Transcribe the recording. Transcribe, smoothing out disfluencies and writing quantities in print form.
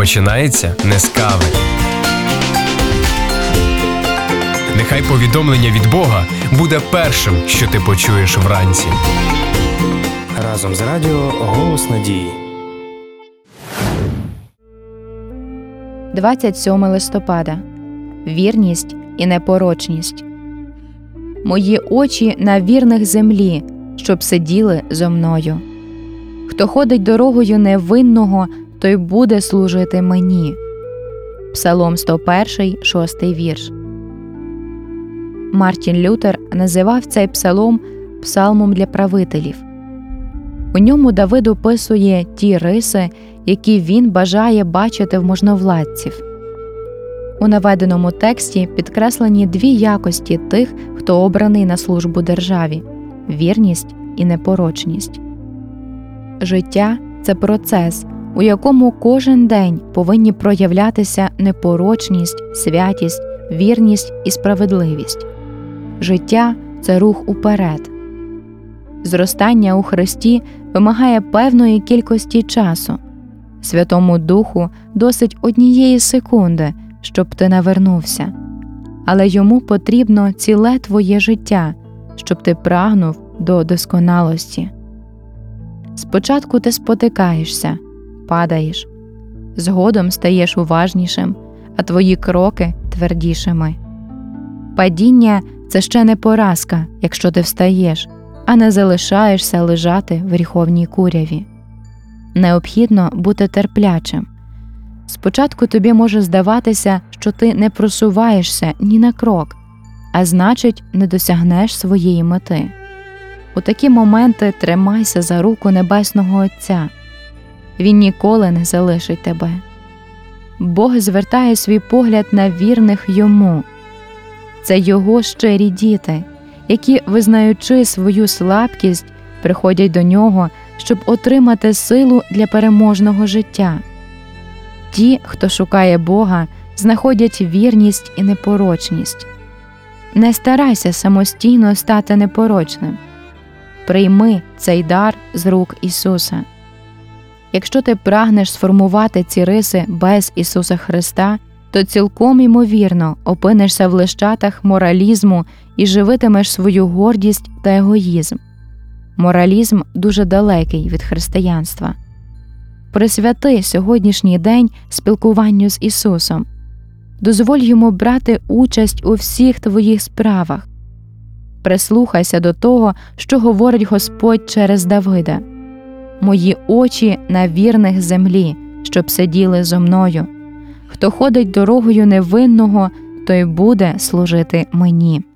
починається не з кави. Нехай повідомлення від Бога буде першим, що ти почуєш вранці. Разом з радіо «Голос надії». 27 листопада. Вірність і непорочність. Мої очі на вірних землі, щоб сиділи зо мною. Хто ходить дорогою невинного, той буде служити мені. Псалом 101, 6 вірш. Мартін Лютер називав цей псалом псалмом для правителів. У ньому Давид описує ті риси, які він бажає бачити в можновладців. У наведеному тексті підкреслені дві якості тих, хто обраний на службу державі – вірність і непорочність. Життя – це процес, у якому кожен день повинні проявлятися непорочність, святість, вірність і справедливість. Життя – це рух уперед. Зростання у Христі вимагає певної кількості часу. Святому Духу досить однієї секунди, щоб ти навернувся. Але йому потрібно ціле твоє життя, щоб ти прагнув до досконалості. Спочатку ти спотикаєшся, падаєш. Згодом стаєш уважнішим, а твої кроки твердішими. Падіння – це ще не поразка, якщо ти встаєш, а не залишаєшся лежати в гріховній куряві. Необхідно бути терплячим. Спочатку тобі може здаватися, що ти не просуваєшся ні на крок, а значить, не досягнеш своєї мети. У такі моменти тримайся за руку Небесного Отця. Він ніколи не залишить тебе. Бог звертає свій погляд на вірних Йому. Це Його щирі діти, які, визнаючи свою слабкість, приходять до Нього, щоб отримати силу для переможного життя. Ті, хто шукає Бога, знаходять вірність і непорочність. Не старайся самостійно стати непорочним. Прийми цей дар з рук Ісуса. Якщо ти прагнеш сформувати ці риси без Ісуса Христа, то цілком ймовірно опинишся в лещатах моралізму і живитимеш свою гордість та егоїзм. Моралізм дуже далекий від християнства. Присвяти сьогоднішній день спілкуванню з Ісусом. Дозволь Йому брати участь у всіх твоїх справах. Прислухайся до того, що говорить Господь через Давида. «Мої очі на вірних землі, щоб сиділи зо мною. Хто ходить дорогою невинного, той буде служити мені».